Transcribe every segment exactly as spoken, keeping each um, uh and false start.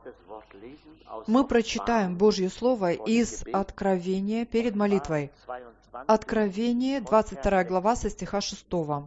Мы прочитаем Божье Слово из Откровения перед молитвой. Откровение, двадцать вторая глава, со стиха шестого.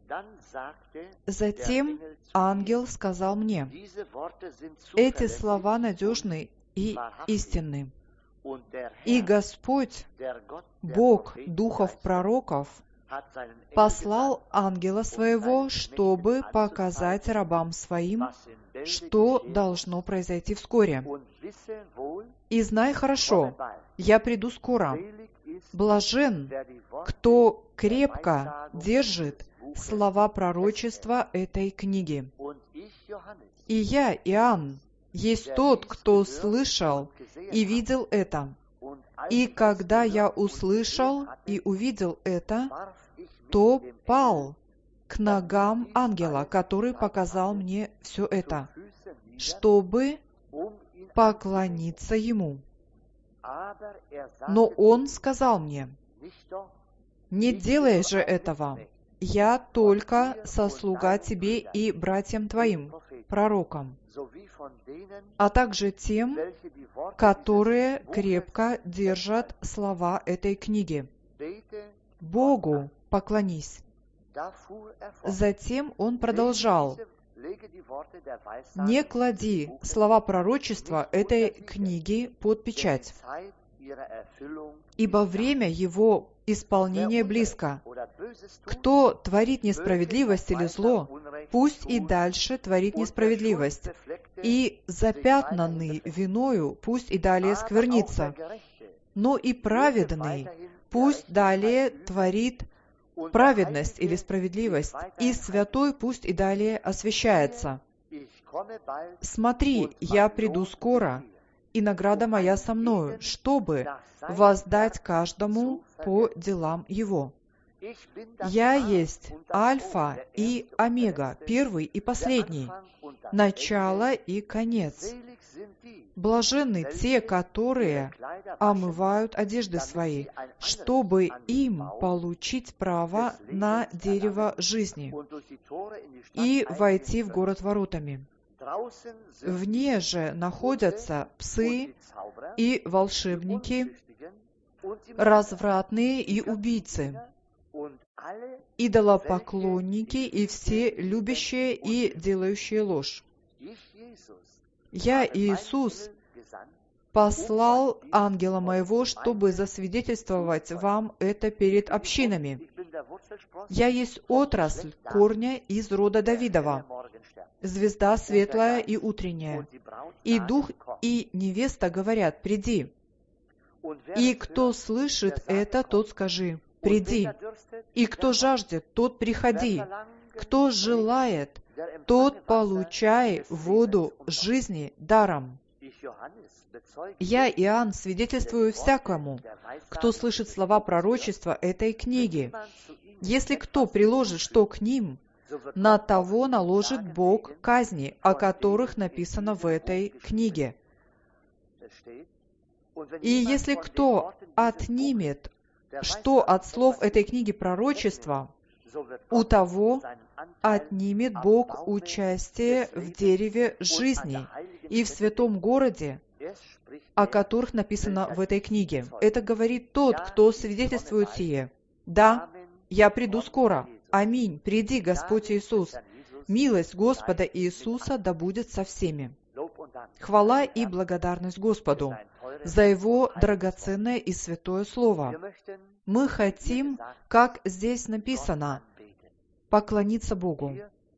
«Затем ангел сказал мне: эти слова надежны и истинны. И Господь, Бог духов пророков, послал ангела своего, чтобы показать рабам своим, что должно произойти вскоре. И знай хорошо, я приду скоро. Блажен, кто крепко держит слова пророчества этой книги. И я, Иоанн, есть тот, кто слышал и видел это. И когда я услышал и увидел это, то пал к ногам ангела, который показал мне все это, чтобы поклониться ему. Но он сказал мне: не делай же этого, я только сослуга тебе и братьям твоим, пророкам, а также тем, которые крепко держат слова этой книги. Богу поклонись. Затем он продолжал: не клади слова пророчества этой книги под печать, ибо время его исполнения близко. Кто творит несправедливость или зло, пусть и дальше творит несправедливость, и запятнанный виною пусть и далее сквернится, но и праведный пусть далее творит праведность или справедливость, и святой пусть и далее освящается. Смотри, я приду скоро, и награда моя со мною, чтобы воздать каждому по делам его. Я есть Альфа и Омега, первый и последний, начало и конец. Блаженны те, которые омывают одежды свои, чтобы им получить право на дерево жизни и войти в город воротами. Вне же находятся псы и волшебники, развратные и убийцы, идолопоклонники и все любящие и делающие ложь. Я, Иисус, послал ангела моего, чтобы засвидетельствовать вам это перед общинами. Я есть отрасль корня из рода Давидова, звезда светлая и утренняя. И дух и невеста говорят: приди. И кто слышит это, тот скажи: приди. И кто жаждет, тот приходи. Кто желает, тот получай воду жизни даром. Я, Иоанн, свидетельствую всякому, кто слышит слова пророчества этой книги. Если кто приложит что к ним, на того наложит Бог казни, о которых написано в этой книге. И если кто отнимет что от слов этой книги пророчества, у того отнимет Бог участие в дереве жизни и в святом городе, о которых написано в этой книге. Это говорит тот, кто свидетельствует сие. Да, я приду скоро. Аминь. Приди, Господь Иисус. Милость Господа Иисуса да будет со всеми. Хвала и благодарность Господу за Его драгоценное и святое Слово. Мы хотим, как здесь написано, поклониться Богу.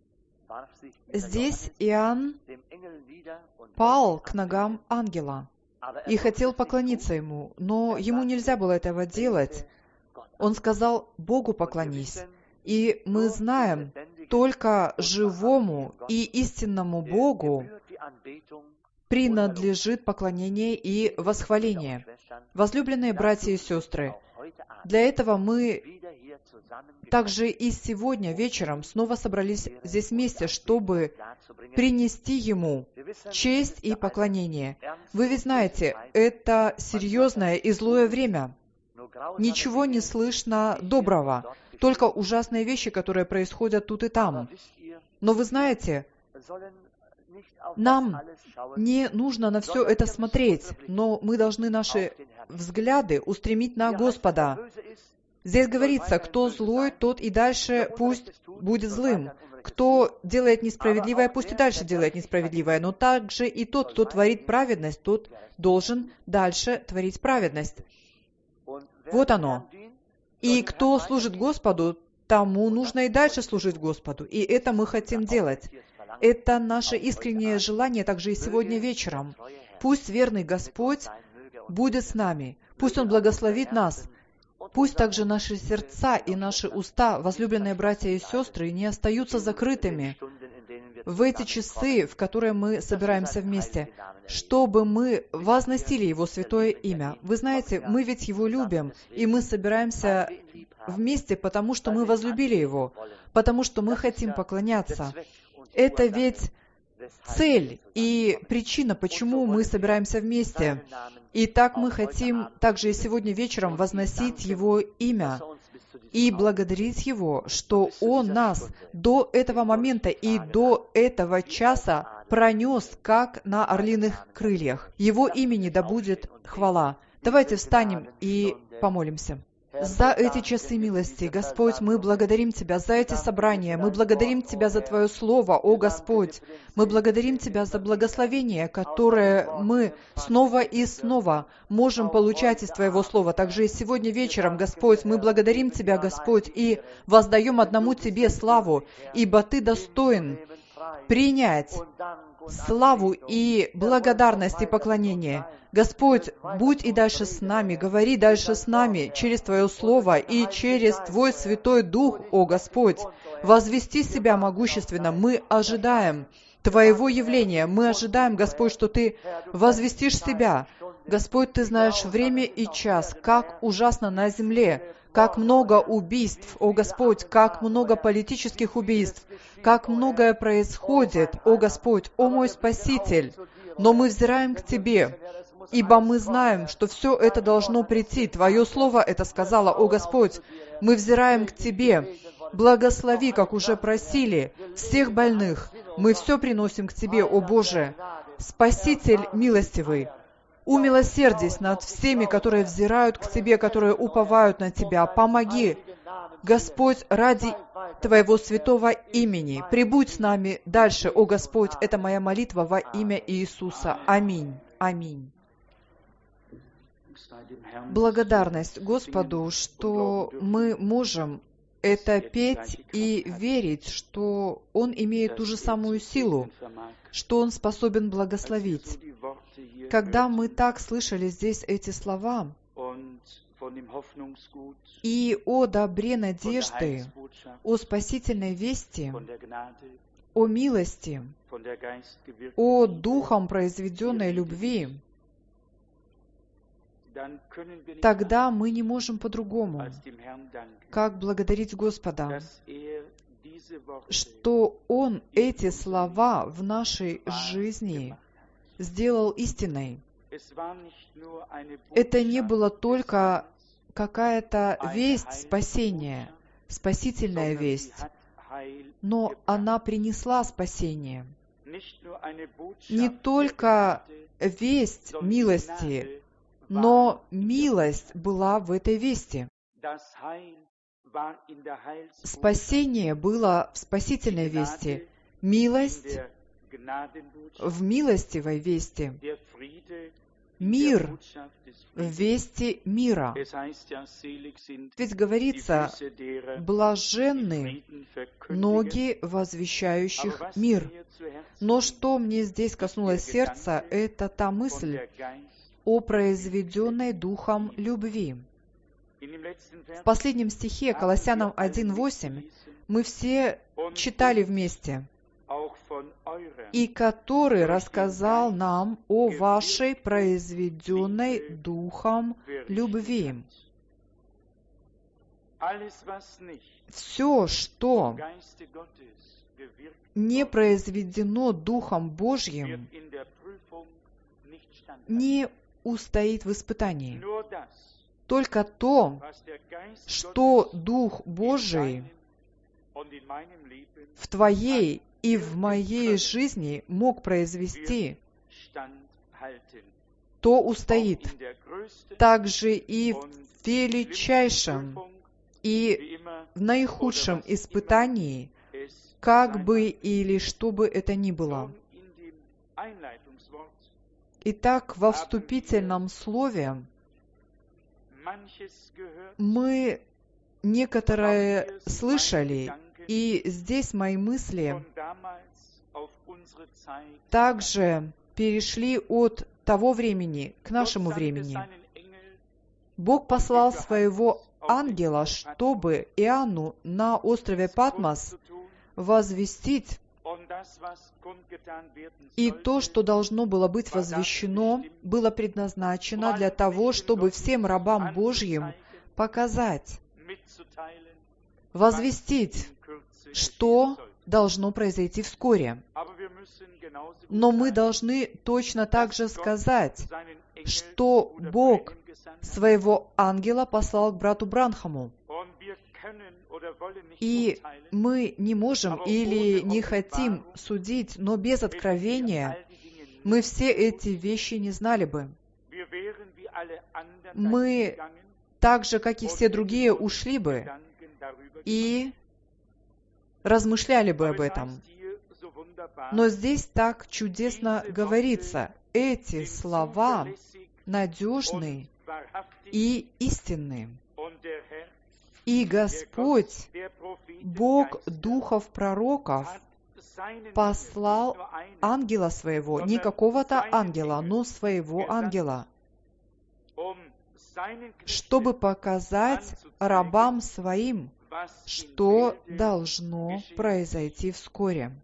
Здесь Иоанн пал к ногам ангела и хотел поклониться ему, но ему нельзя было этого делать. Он сказал: Богу поклонись. И мы знаем, только живому и истинному Богу принадлежит поклонение и восхваление. Возлюбленные братья и сестры, для этого мы также и сегодня вечером снова собрались здесь вместе, чтобы принести Ему честь и поклонение. Вы ведь знаете, это серьезное и злое время. Ничего не слышно доброго, только ужасные вещи, которые происходят тут и там. Но вы знаете, Нам не нужно на все это смотреть, но мы должны наши взгляды устремить на Господа. Здесь говорится, кто злой, тот и дальше пусть будет злым. Кто делает несправедливое, пусть и дальше делает несправедливое. Но также и тот, кто творит праведность, тот должен дальше творить праведность. Вот оно. И кто служит Господу, тому нужно и дальше служить Господу. И это мы хотим делать. Это наше искреннее желание также и сегодня вечером. Пусть верный Господь будет с нами. Пусть Он благословит нас. Пусть также наши сердца и наши уста, возлюбленные братья и сестры, не остаются закрытыми в эти часы, в которые мы собираемся вместе, чтобы мы возносили Его святое имя. Вы знаете, мы ведь Его любим, и мы собираемся вместе, потому что мы возлюбили Его, потому что мы хотим поклоняться. Это ведь цель и причина, почему мы собираемся вместе. И так мы хотим также и сегодня вечером возносить Его имя и благодарить Его, что Он нас до этого момента и до этого часа пронес, как на орлиных крыльях. Его имени да будет хвала. Давайте встанем и помолимся. За эти часы милости, Господь, мы благодарим Тебя за эти собрания, мы благодарим Тебя за Твое Слово, о Господь, мы благодарим Тебя за благословение, которое мы снова и снова можем получать из Твоего Слова. Также и сегодня вечером, Господь, мы благодарим Тебя, Господь, и воздаем одному Тебе славу, ибо Ты достоин принять славу и благодарность и поклонение. Господь, будь и дальше с нами, говори дальше с нами через Твое Слово и через Твой Святой Дух, о Господь. Возвести себя могущественно. Мы ожидаем Твоего явления. Мы ожидаем, Господь, что Ты возвестишь себя. Господь, Ты знаешь время и час, как ужасно на земле, как много убийств, о Господь, как много политических убийств, как многое происходит, о Господь, о мой Спаситель. Но мы взираем к Тебе, ибо мы знаем, что все это должно прийти. Твое Слово это сказало, о Господь. Мы взираем к Тебе. Благослови, как уже просили, всех больных. Мы все приносим к Тебе, о Боже. Спаситель милостивый, умилосердись над всеми, которые взирают к Тебе, которые уповают на Тебя. Помоги, Господь, ради Твоего святого имени. Прибудь с нами дальше, о Господь. Это моя молитва во имя Иисуса. Аминь. Аминь. Благодарность Господу, что мы можем это петь и верить, что Он имеет ту же самую силу, что Он способен благословить. Когда мы так слышали здесь эти слова, и о добре надежды, о спасительной вести, о милости, о духом произведенной любви, тогда мы не можем по-другому, как благодарить Господа, что Он эти слова в нашей жизни сделал истиной. Это не было только какая-то весть спасения, спасительная весть, но она принесла спасение. Не только весть милости, но милость была в этой вести. Спасение было в спасительной вести, милость в милостивой вести, мир в вести мира. Ведь говорится, блаженны ноги возвещающих мир. Но что мне здесь коснулось сердца, это та мысль о произведенной Духом любви. В последнем стихе, Колоссянам один восемь, мы все читали вместе, «И который рассказал нам о вашей произведенной Духом любви». Все, что не произведено Духом Божьим, не устоит в испытании. Только то, что Дух Божий в твоей и в моей жизни мог произвести, то устоит. Также и в величайшем и в наихудшем испытании, как бы или что бы это ни было. Итак, во вступительном слове мы некоторые слышали, и здесь мои мысли также перешли от того времени к нашему времени. Бог послал своего ангела, чтобы Иоанну на острове Патмос возвестить, и то, что должно было быть возвещено, было предназначено для того, чтобы всем рабам Божьим показать, возвестить, что должно произойти вскоре. Но мы должны точно так же сказать, что Бог своего ангела послал к брату Бранхаму. И мы не можем или не хотим судить, но без откровения мы все эти вещи не знали бы. Мы, так же, как и все другие, ушли бы и размышляли бы об этом. Но здесь так чудесно говорится. Эти слова надежны и истинны. И Господь, Бог духов пророков, послал ангела своего, не какого-то ангела, но своего ангела, чтобы показать рабам своим, что должно произойти вскоре.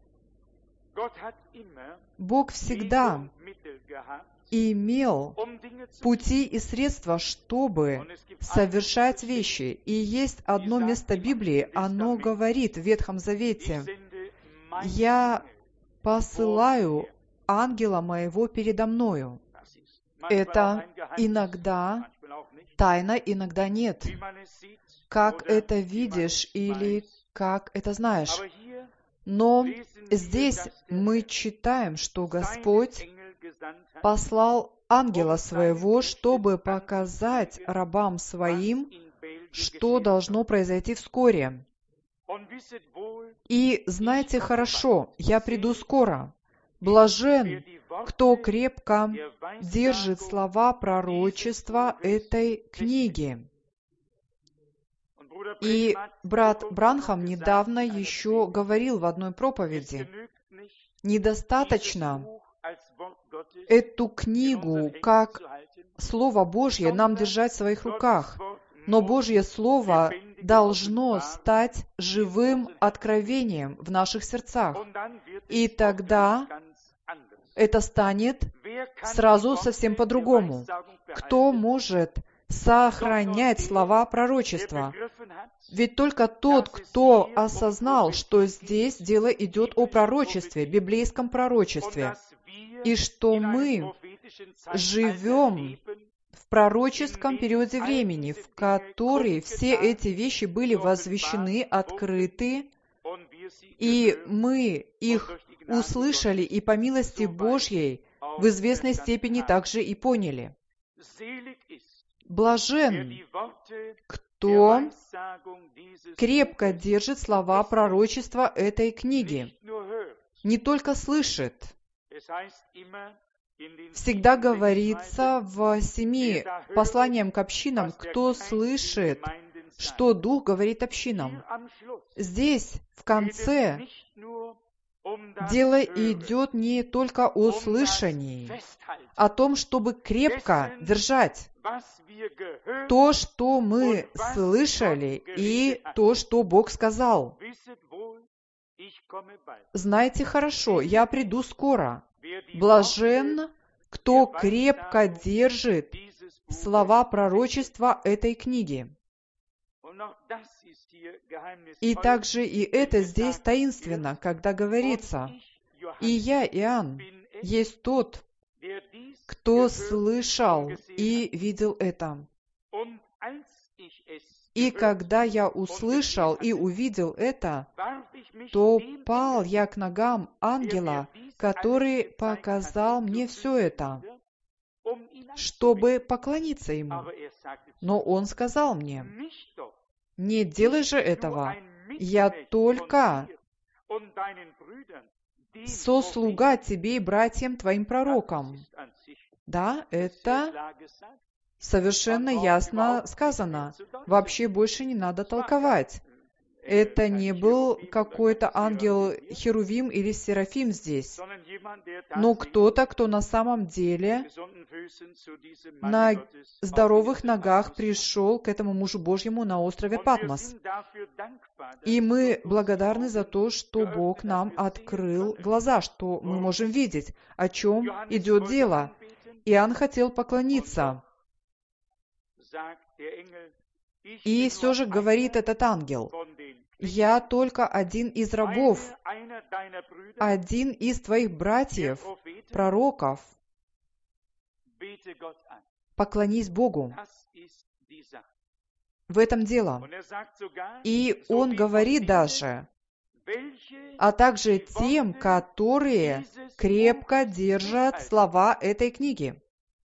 Бог всегда имел пути и средства, чтобы совершать вещи. И есть одно место Библии, оно говорит в Ветхом Завете: «Я посылаю ангела моего передо мною». Это иногда тайна, иногда нет. Как это видишь или как это знаешь. Но здесь мы читаем, что Господь послал ангела своего, чтобы показать рабам своим, что должно произойти вскоре. И знайте хорошо, я приду скоро. Блажен, кто крепко держит слова пророчества этой книги. И брат Бранхам недавно еще говорил в одной проповеди: недостаточно эту книгу, как Слово Божье, нам держать в своих руках, но Божье Слово должно стать живым откровением в наших сердцах. И тогда это станет сразу совсем по-другому. Кто может сохранять слова пророчества? Ведь только тот, кто осознал, что здесь дело идет о пророчестве, библейском пророчестве, и что мы живем в пророческом периоде времени, в который все эти вещи были возвещены, открыты, и мы их услышали и по милости Божьей в известной степени также и поняли. Блажен, кто крепко держит слова пророчества этой книги, не только слышит. Всегда говорится в семи посланиях к общинам, кто слышит, что Дух говорит общинам. Здесь, в конце, дело идет не только о слышании, о том, чтобы крепко держать то, что мы слышали, и то, что Бог сказал. Знайте хорошо, я приду скоро. Блажен, кто крепко держит слова пророчества этой книги. И также и это здесь таинственно, когда говорится: «И я, Иоанн, есть тот, кто слышал и видел это». И когда я услышал и увидел это, то пал я к ногам ангела, который показал мне все это, чтобы поклониться ему. Но он сказал мне: не делай же этого, я только сослуга тебе и братьям твоим пророкам. Да, это совершенно ясно сказано. Вообще больше не надо толковать. Это не был какой-то ангел Херувим или Серафим здесь, но кто-то, кто на самом деле на здоровых ногах пришел к этому мужу Божьему на острове Патмос. И мы благодарны за то, что Бог нам открыл глаза, что мы можем видеть, о чем идет дело. Иоанн хотел поклониться. И все же говорит этот ангел: «Я только один из рабов, один из твоих братьев, пророков. Поклонись Богу». В этом дело. И он говорит даже, а также тем, которые крепко держат слова этой книги.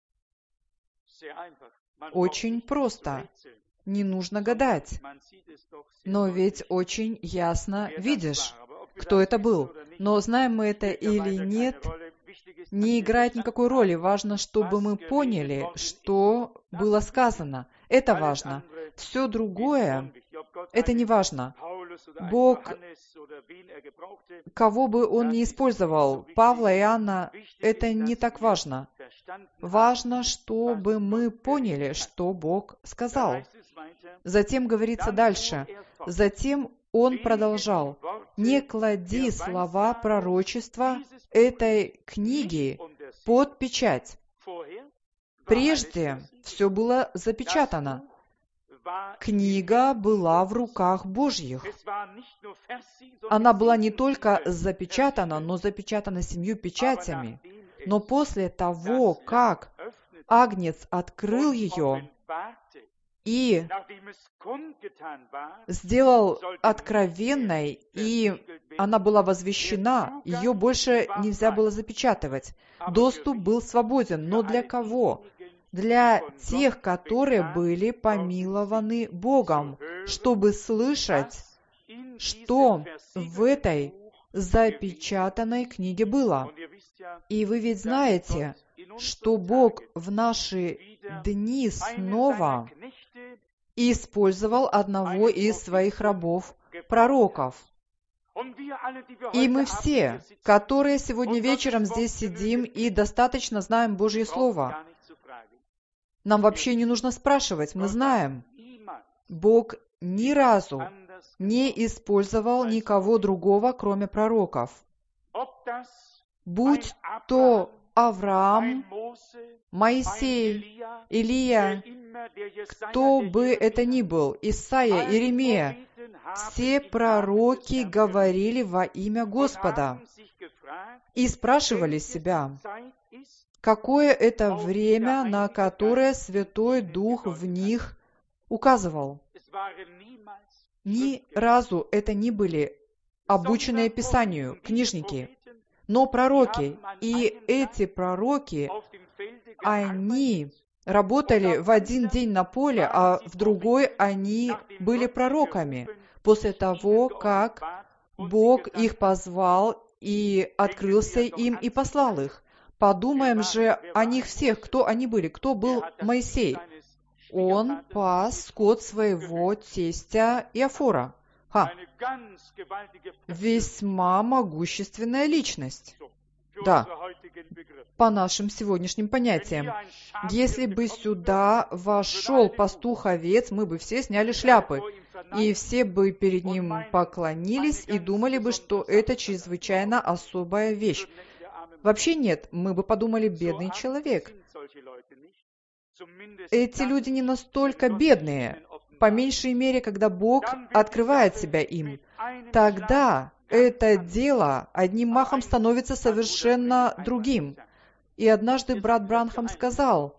Очень просто. Не нужно гадать. Но ведь очень ясно видишь, кто это был. Но знаем мы это или нет, не играет никакой роли. Важно, чтобы мы поняли, что было сказано. Это важно. Все другое, это не важно. Бог, кого бы Он ни использовал, Павла, Иоанна, это не так важно. Важно, чтобы мы поняли, что Бог сказал. Затем говорится дальше. Затем он продолжал: «Не клади слова пророчества этой книги под печать». Прежде все было запечатано. Книга была в руках Божьих. Она была не только запечатана, но запечатана семью печатями. Но после того, как Агнец открыл ее и сделал откровенной, и она была возвещена, ее больше нельзя было запечатывать. Доступ был свободен. Но для кого? Для тех, которые были помилованы Богом, чтобы слышать, что в этой запечатанной книге было. И вы ведь знаете, что Бог в наши дни снова использовал одного из своих рабов, пророков. И мы все, которые сегодня вечером здесь сидим и достаточно знаем Божье Слово, нам вообще не нужно спрашивать, мы знаем. Бог ни разу не использовал никого другого, кроме пророков. Будь то Авраам, Моисей, Илия, кто бы это ни был, Исаия, Иеремия, все пророки говорили во имя Господа и спрашивали себя, какое это время, на которое Святой Дух в них указывал. Ни разу это не были обученные Писанию книжники, но пророки. И эти пророки, они работали в один день на поле, а в другой они были пророками, после того, как Бог их позвал и открылся им и послал их. Подумаем же о них всех, кто они были. Кто был Моисей? Он пас скот своего тестя Иофора. Ха! Весьма могущественная личность. Да, по нашим сегодняшним понятиям. Если бы сюда вошел пастух-овец, мы бы все сняли шляпы, и все бы перед ним поклонились и думали бы, что это чрезвычайно особая вещь. Вообще нет, мы бы подумали: бедный человек. Эти люди не настолько бедные, по меньшей мере, когда Бог открывает себя им. Тогда это дело одним махом становится совершенно другим. И однажды брат Бранхам сказал,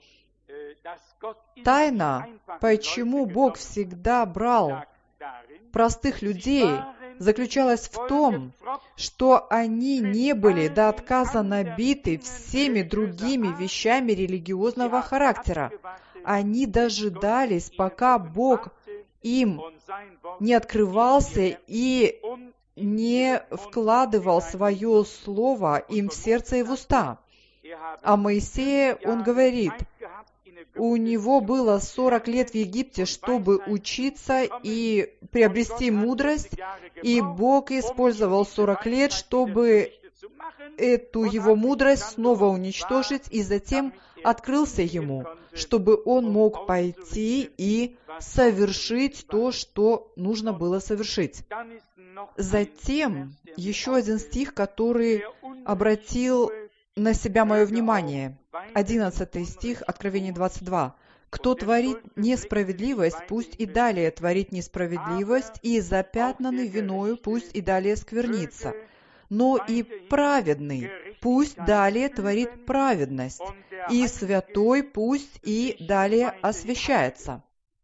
тайна, почему Бог всегда брал простых людей заключалась в том, что они не были до отказа набиты всеми другими вещами религиозного характера. Они дожидались, пока Бог им не открывался и не вкладывал свое слово им в сердце и в уста. А Моисея, он говорит, у него было сорок лет в Египте, чтобы учиться и приобрести мудрость, и Бог использовал сорок лет, чтобы эту его мудрость снова уничтожить, и затем открылся ему, чтобы он мог пойти и совершить то, что нужно было совершить. Затем еще один стих, который обратил на себя мое внимание. Одиннадцатый стих, Откровение двадцать два. «Кто творит несправедливость, пусть и далее творит несправедливость, и запятнанный виною пусть и далее сквернится. Но и праведный пусть далее творит праведность, и святой пусть и далее освящается».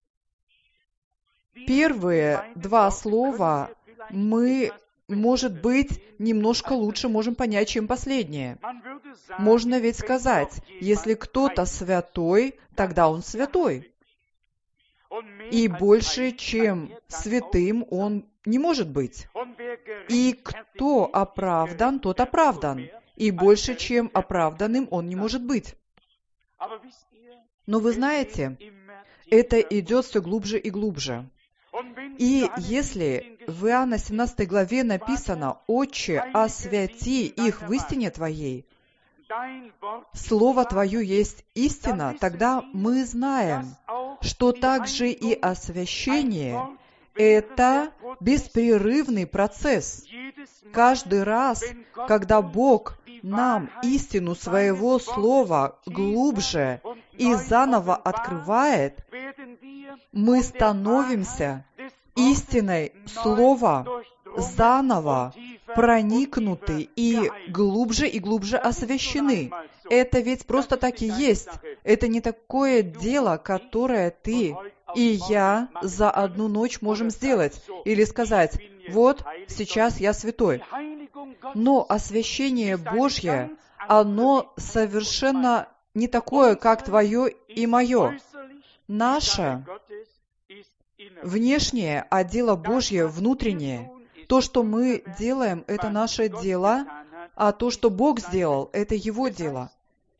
Первые два слова мы, может быть, немножко лучше можем понять, чем последнее. Можно ведь сказать, если кто-то святой, тогда он святой. И больше, чем святым, он не может быть. И кто оправдан, тот оправдан. И больше, чем оправданным, он не может быть. Но вы знаете, это идет все глубже и глубже. И если в Иоанна семнадцатой главе написано «Отче, освяти их в истине Твоей», Слово Твое есть истина, тогда мы знаем, что также и освящение – это беспрерывный процесс. Каждый раз, когда Бог нам истину Своего Слова глубже и заново открывает, мы становимся истиной Слова заново проникнуты и глубже и глубже освящены. Это ведь просто так и есть. Это не такое дело, которое ты и я за одну ночь можем сделать. Или сказать, вот, сейчас я святой. Но освящение Божье, оно совершенно не такое, как твое и мое. Наше внешнее, а дело Божье внутреннее. То, что мы делаем, это наше дело, а то, что Бог сделал, это Его дело.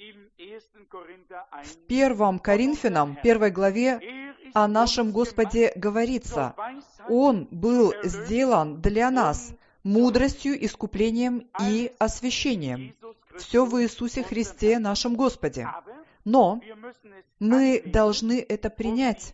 В первом Коринфянам, первой главе, о нашем Господе говорится, Он был сделан для нас мудростью, искуплением и освящением. Все в Иисусе Христе, нашем Господе. Но мы должны это принять.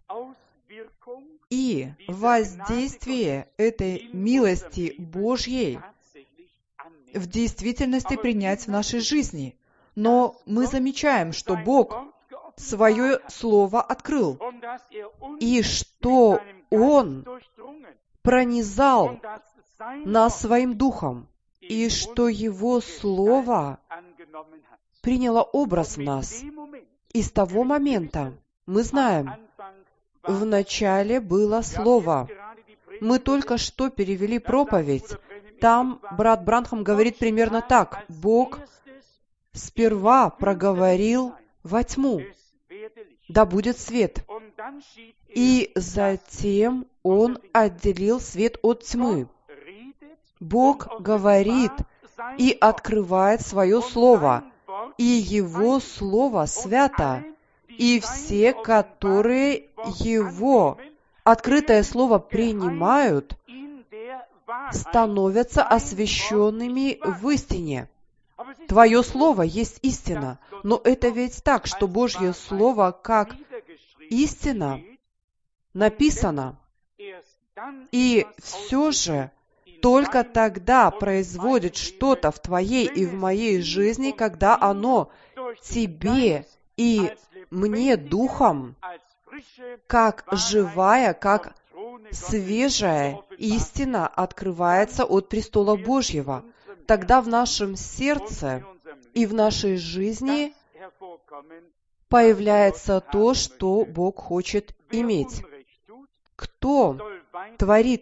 И воздействие этой милости Божьей в действительности принять в нашей жизни. Но мы замечаем, что Бог свое Слово открыл, и что Он пронизал нас Своим Духом, и что Его Слово приняло образ в нас. И с того момента мы знаем, в начале было Слово. Мы только что перевели проповедь. Там брат Бранхам говорит примерно так. Бог сперва проговорил во тьму, да будет свет. И затем Он отделил свет от тьмы. Бог говорит и открывает свое Слово. И Его Слово свято. И все, которые Его открытое Слово принимают, становятся освященными в истине. Твое Слово есть истина. Но это ведь так, что Божье Слово, как истина, написано. И все же только тогда производит что-то в твоей и в моей жизни, когда оно тебе и мне духом, как живая, как свежая истина открывается от престола Божьего. Тогда в нашем сердце и в нашей жизни появляется то, что Бог хочет иметь. Кто творит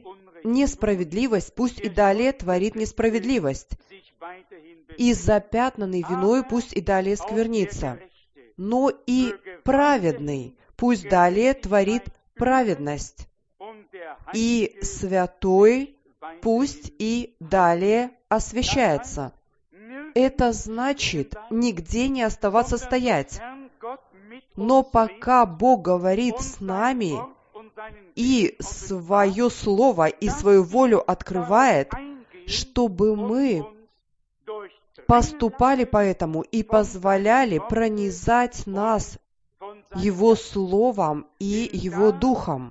несправедливость, пусть и далее творит несправедливость. И запятнанный виною пусть и далее сквернится. Но и праведный пусть далее творит праведность. И святой пусть и далее освящается. Это значит нигде не оставаться стоять. Но пока Бог говорит с нами и свое слово и свою волю открывает, чтобы мы поступали по этому и позволяли пронизать нас Его Словом и Его Духом.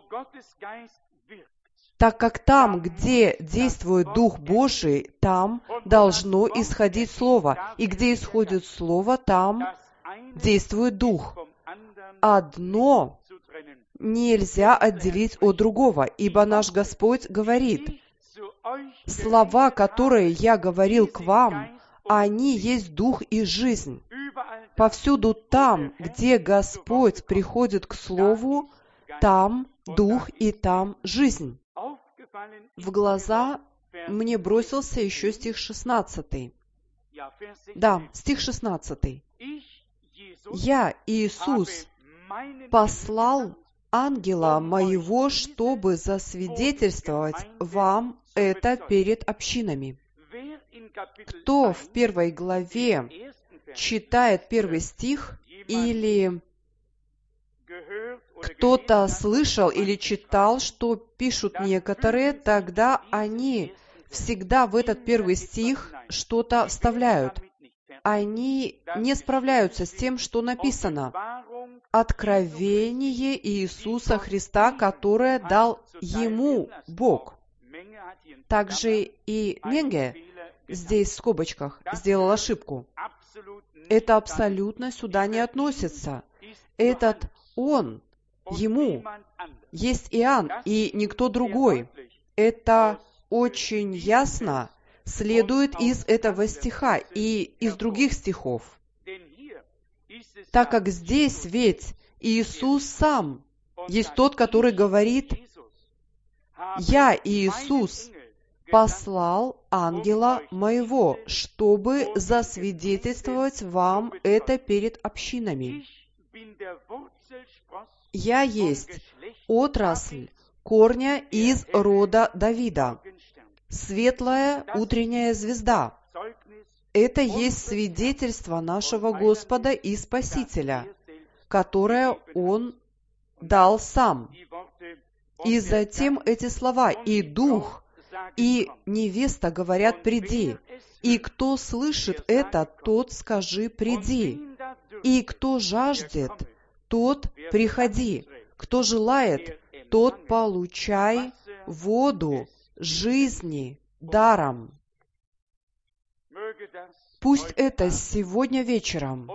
Так как там, где действует Дух Божий, там должно исходить Слово. И где исходит Слово, там действует Дух. Одно нельзя отделить от другого, ибо наш Господь говорит: «Слова, которые я говорил к вам, они есть Дух и жизнь». Повсюду там, где Господь приходит к Слову, там Дух и там жизнь. В глаза мне бросился еще стих шестнадцатый. Да, стих шестнадцатый. «Я, Иисус, послал ангела моего, чтобы засвидетельствовать вам это перед общинами». Кто в первой главе читает первый стих, или кто-то слышал или читал, что пишут некоторые, тогда они всегда в этот первый стих что-то вставляют. Они не справляются с тем, что написано. Откровение Иисуса Христа, которое дал Ему Бог. Также и Менге здесь в скобочках сделал ошибку. Это абсолютно сюда не относится. Этот Он, Ему, есть Иоанн и никто другой. Это очень ясно следует из этого стиха и из других стихов. Так как здесь ведь Иисус сам есть тот, который говорит: «Я, Иисус, послал ангела моего, чтобы засвидетельствовать вам это перед общинами. Я есть отрасль корня из рода Давида, светлая утренняя звезда». Это есть свидетельство нашего Господа и Спасителя, которое Он дал сам. И затем эти слова: «И Дух, и невеста говорят: приди. И кто слышит это, тот скажи: приди. И кто жаждет, тот приходи. Кто желает, тот получай воду жизни даром». Пусть это сегодня вечером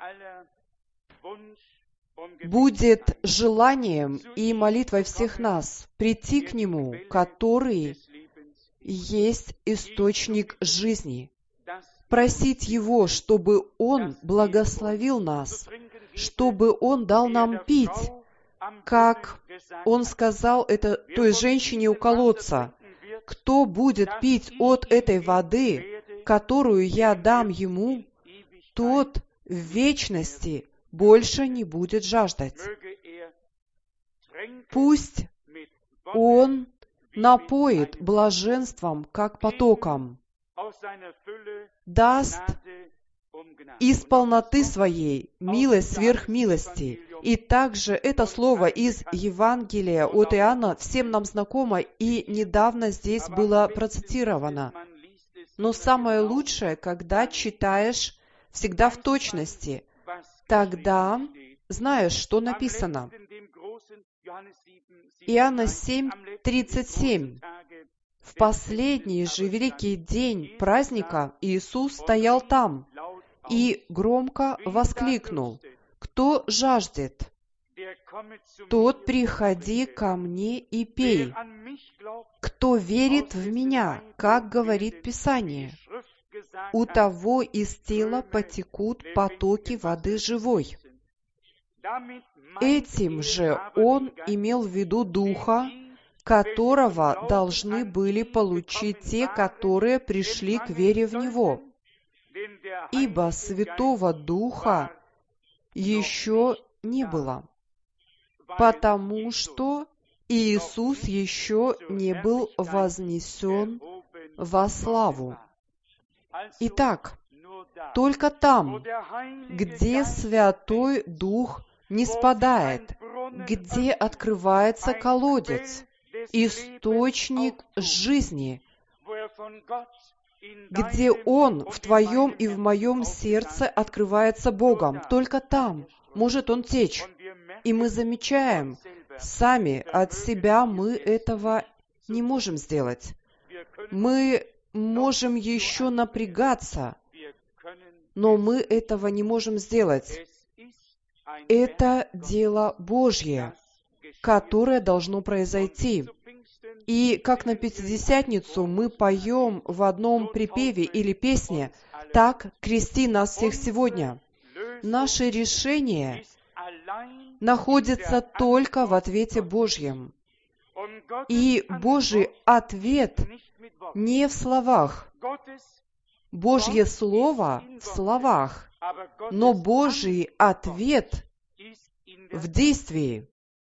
будет желанием и молитвой всех нас прийти к Нему, который есть источник жизни, просить Его, чтобы Он благословил нас, чтобы Он дал нам пить, как Он сказал это той женщине у колодца: «Кто будет пить от этой воды, которую я дам ему, тот в вечности больше не будет жаждать». Пусть Он напоит блаженством, как потоком, даст из полноты Своей милость сверх милости. И также это слово из Евангелия от Иоанна всем нам знакомо и недавно здесь было процитировано. Но самое лучшее, когда читаешь всегда в точности, тогда знаешь, что написано. Иоанна семь, тридцать семь. В последний же великий день праздника Иисус стоял там и громко воскликнул: «Кто жаждет, тот приходи ко мне и пей. Кто верит в Меня, как говорит Писание, у того из тела потекут потоки воды живой». Этим же Он имел в виду Духа, которого должны были получить те, которые пришли к вере в Него. Ибо Святого Духа еще не было, потому что Иисус еще не был вознесен во славу. Итак, только там, где Святой Дух не спадает, где открывается колодец, источник жизни, где Он в твоем и в моем сердце открывается Богом, только там может Он течь. И мы замечаем, сами от себя мы этого не можем сделать. Мы можем еще напрягаться, но мы этого не можем сделать. Это дело Божье, которое должно произойти. И как на Пятидесятницу мы поем в одном припеве или песне «Так крести нас всех сегодня». Наше решение находится только в ответе Божьем. И Божий ответ не в словах. Божье Слово в словах, но Божий ответ в действии.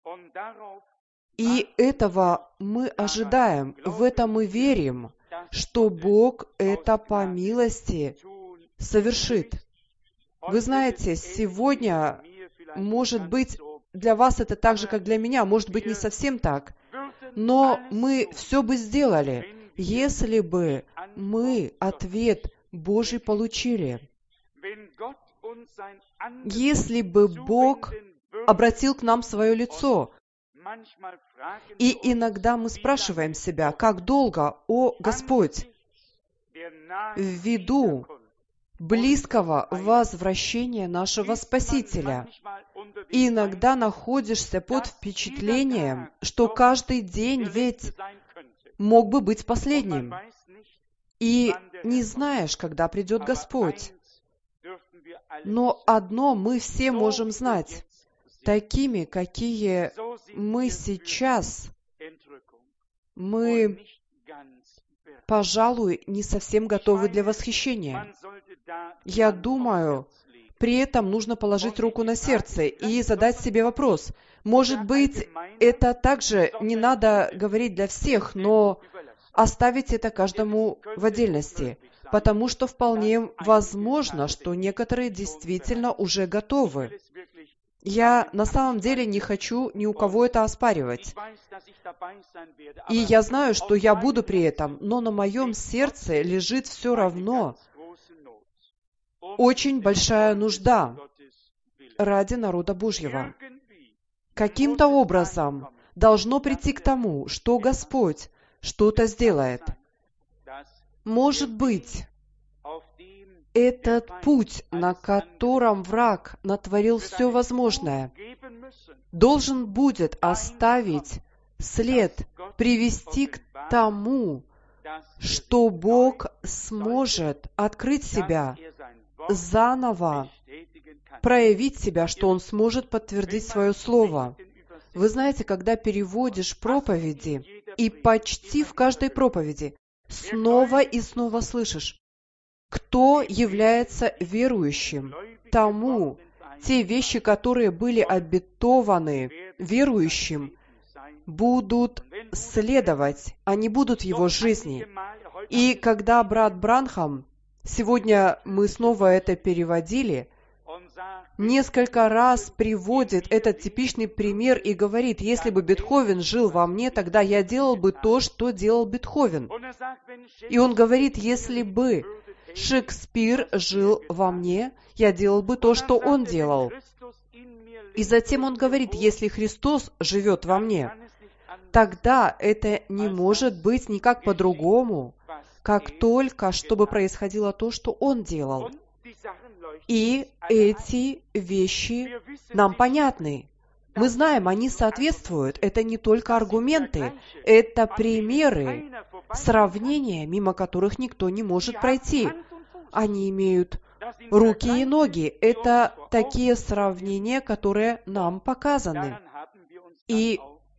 И этого мы ожидаем, в это мы верим, что Бог это по милости совершит. Вы знаете, сегодня, может быть, для вас это так же, как для меня, может быть, не совсем так, но мы все бы сделали, если бы мы ответ Божий получили. Если бы Бог обратил к нам свое лицо. И иногда мы спрашиваем себя, как долго, о Господь, ввиду близкого возвращения нашего Спасителя. И иногда находишься под впечатлением, что каждый день ведь мог бы быть последним. И не знаешь, когда придет Господь. Но одно мы все можем знать. Такими, какие мы сейчас, мы, пожалуй, не совсем готовы для восхищения. Я думаю, при этом нужно положить руку на сердце и задать себе вопрос. Может быть, это также не надо говорить для всех, но оставить это каждому в отдельности, потому что вполне возможно, что некоторые действительно уже готовы. Я на самом деле не хочу ни у кого это оспаривать. И я знаю, что я буду при этом, но на моем сердце лежит все равно очень большая нужда ради народа Божьего. Каким-то образом должно прийти к тому, что Господь что-то сделает. Может быть, этот путь, на котором враг натворил все возможное, должен будет оставить след, привести к тому, что Бог сможет открыть себя, заново проявить себя, что Он сможет подтвердить свое слово. Вы знаете, когда переводишь проповеди, и почти в каждой проповеди снова и снова слышишь, кто является верующим, тому те вещи, которые были обетованы верующим, будут следовать, они будут в его жизни. И когда брат Бранхам, сегодня мы снова это переводили, несколько раз приводит этот типичный пример и говорит, если бы Бетховен жил во мне, тогда я делал бы то, что делал Бетховен. И он говорит, если бы Шекспир жил во мне, я делал бы то, что он делал. И затем он говорит, если Христос живет во мне, тогда это не может быть никак по-другому, как только, чтобы происходило то, что он делал. И эти вещи нам понятны. Мы знаем, они соответствуют. Это не только аргументы, это примеры, сравнения, мимо которых никто не может пройти. Они имеют руки и ноги. Это такие сравнения, которые нам показаны. И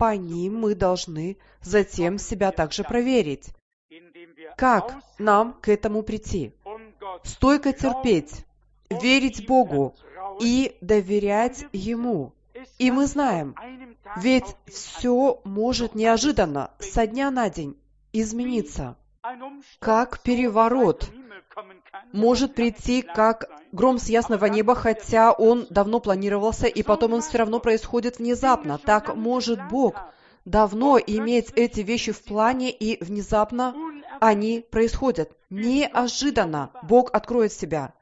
по ним мы должны затем себя также проверить. Как нам к этому прийти? Стойко терпеть, верить Богу и доверять Ему. И мы знаем, ведь все может неожиданно, со дня на день, измениться. Как переворот может прийти, как гром с ясного неба, хотя он давно планировался, и потом он все равно происходит внезапно. Так может Бог давно иметь эти вещи в плане, и внезапно они происходят. Неожиданно Бог откроет себя.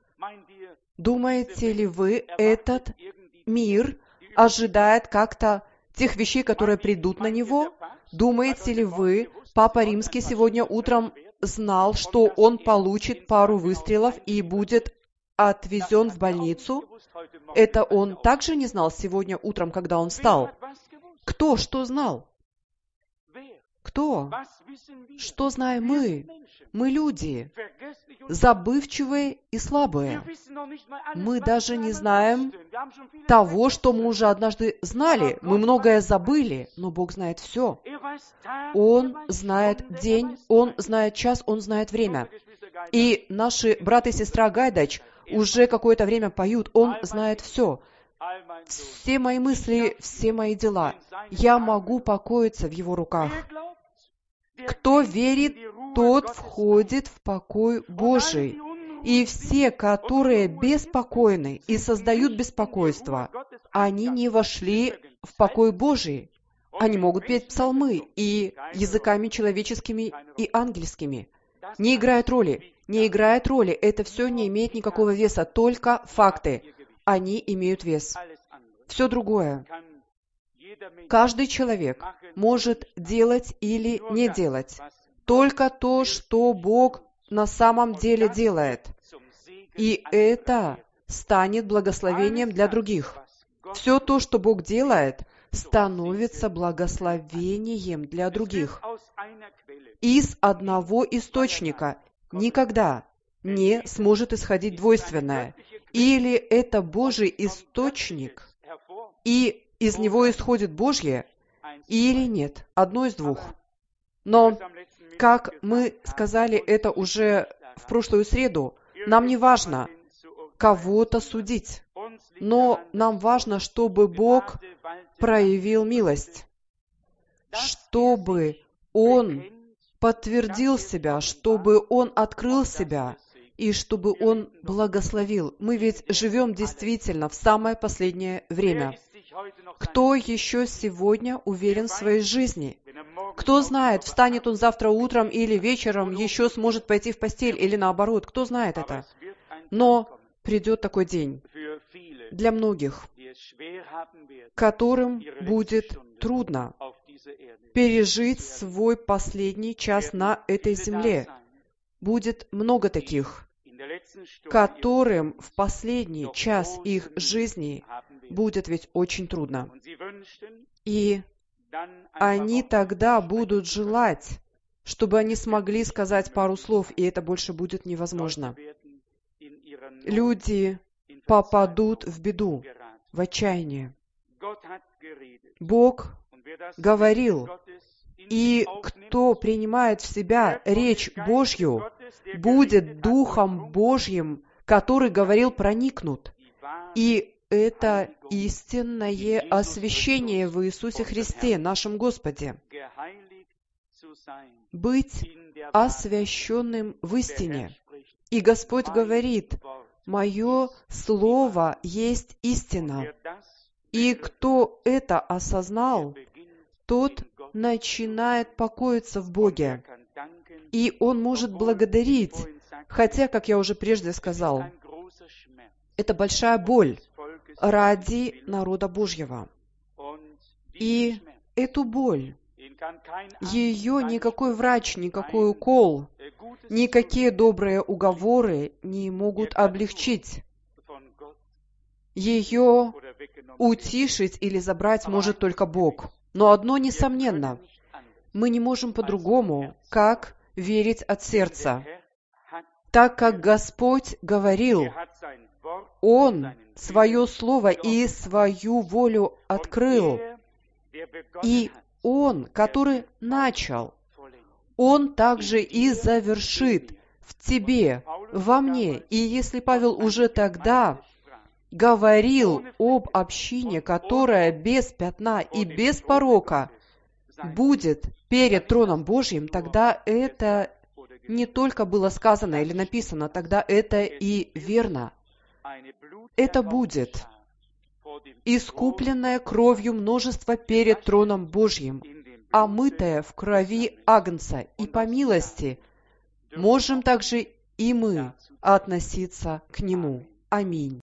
Думаете ли вы, этот мир ожидает как-то тех вещей, которые придут на него? Думаете ли вы, Папа Римский сегодня утром знал, что он получит пару выстрелов и будет отвезен в больницу? Это он также не знал сегодня утром, когда он встал? Кто что знал? Кто? Что знаем мы? Мы люди, забывчивые и слабые. Мы даже не знаем того, что мы уже однажды знали. Мы многое забыли, но Бог знает все. Он знает день, Он знает час, Он знает время. И наши брат и сестра Гайдач уже какое-то время поют. Он знает все. Все мои мысли, все мои дела. Я могу покоиться в Его руках. Кто верит, тот входит в покой Божий. И все, которые беспокойны и создают беспокойство, они не вошли в покой Божий. Они могут петь псалмы и языками человеческими и ангельскими. Не играет роли. Не играет роли. Это все не имеет никакого веса. Только факты. Они имеют вес. Все другое. Каждый человек может делать или не делать только то, что Бог на самом деле делает. И это станет благословением для других. Все то, что Бог делает, становится благословением для других. Из одного источника никогда не сможет исходить двойственное. Или это Божий источник, и из него исходит Божье, или нет. Одно из двух. Но, как мы сказали это уже в прошлую среду, нам не важно кого-то судить, но нам важно, чтобы Бог проявил милость, чтобы Он подтвердил себя, чтобы Он открыл себя, и чтобы Он благословил. Мы ведь живем действительно в самое последнее время. Кто еще сегодня уверен в своей жизни? Кто знает, встанет он завтра утром или вечером, еще сможет пойти в постель или наоборот? Кто знает это? Но придет такой день для многих, которым будет трудно пережить свой последний час на этой земле. Будет много таких, которым в последний час их жизни будет ведь очень трудно. И они тогда будут желать, чтобы они смогли сказать пару слов, и это больше будет невозможно. Люди попадут в беду, в отчаяние. Бог говорил, и кто принимает в себя речь Божью, будет Духом Божьим, который говорил, проникнут. И это истинное освящение в Иисусе Христе, нашем Господе. Быть освященным в истине. И Господь говорит, «Мое Слово есть истина». И кто это осознал, тот начинает покоиться в Боге. И он может благодарить, хотя, как я уже прежде сказал, это большая боль ради народа Божьего. И эту боль, ее никакой врач, никакой укол, никакие добрые уговоры не могут облегчить. Ее утишить или забрать может только Бог. Но одно несомненно, мы не можем по-другому, как верить от сердца. Так как Господь говорил, Он свое Слово и свою волю открыл. И Он, который начал, Он также и завершит в тебе, во мне. И если Павел уже тогда говорил об общине, которая без пятна и без порока будет перед троном Божьим, тогда это не только было сказано или написано, тогда это и верно. Это будет искупленное кровью множество перед троном Божьим, омытое в крови Агнца, и по милости можем также и мы относиться к Нему. Аминь.